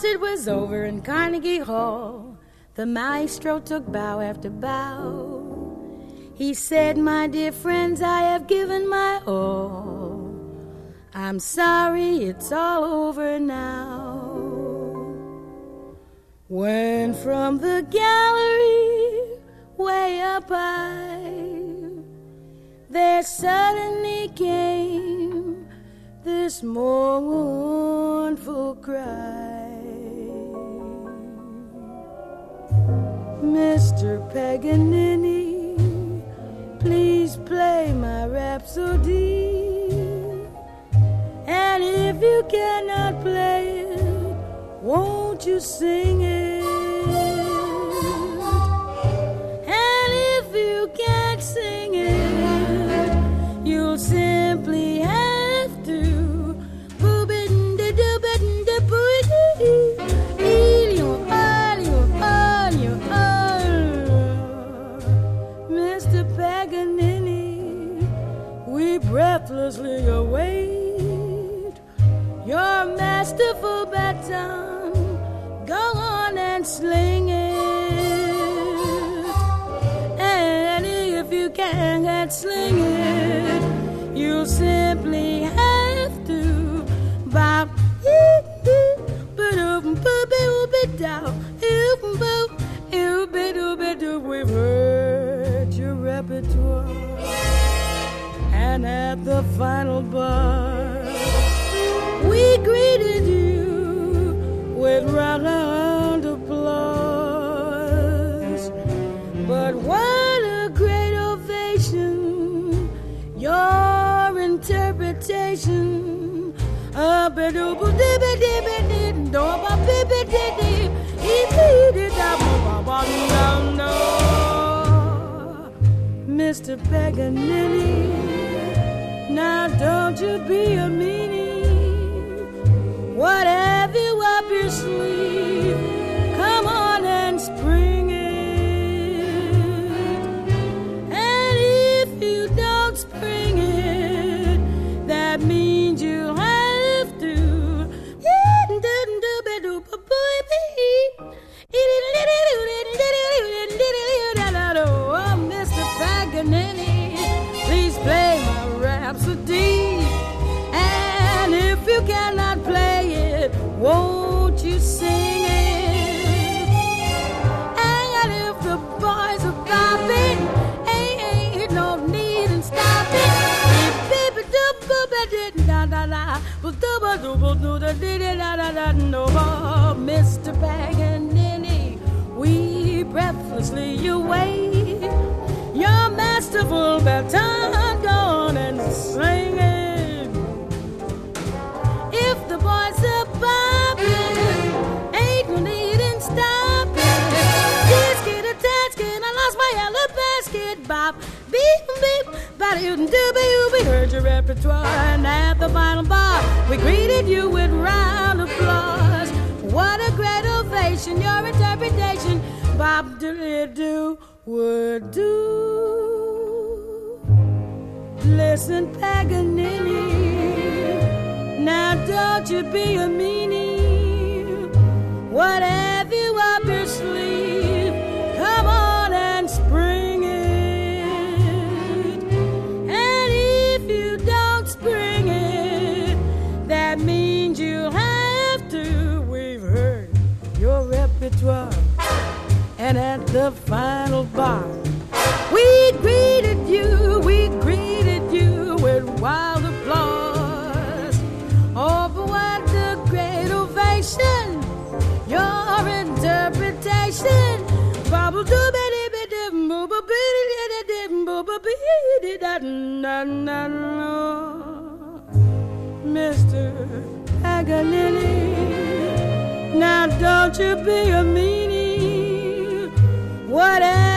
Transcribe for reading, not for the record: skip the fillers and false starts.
concert was over in Carnegie Hall, the maestro took bow after bow. He said, "My dear friends, I have given my all. I'm sorry, it's all over now." When from the gallery way up high, there suddenly came this mournful cry. "Mr. Paganini, please play my rhapsody. And if you cannot play it, won't you sing it? And if you can't sing it, you'll simply have to Mr. Paganini, we breathlessly await your masterful baton. Go on and sling it. And if you can't sling it, you'll simply have to bop. We've heard your repertoire, and at the final bar, we greeted you with round applause. But what a great ovation, your interpretation. Mr. Paganini, now don't you be a meanie. What have you up your sleeve? Come on and spring it. And if you don't spring it, that means you have to. Oh, Mr. Paganini, please play my rhapsody. And if you cannot play it, won't you sing it? And if the boys are popping, ain't no need in stopping. Mr. Paganini, we breathlessly await your masterful baton. Go on and sing it. If the boys are popping, ain't no need in stopping. Tisket a tasket, I lost my yellow basket. Bop, beep, beep, we heard your repertoire, and at the final bar, we greeted you with round applause. What a great ovation, your interpretation, Bob do would do. Listen, Paganini, now don't you be a meanie. What have you up your sleeve? Come on and spring it. And if you don't spring it, that means you'll have to. We've heard your repertoire, and at the final bar, we greeted you with wild applause. Oh, but what a great ovation, your interpretation. Mr. Paganini, now don't you be a meanie. Whatever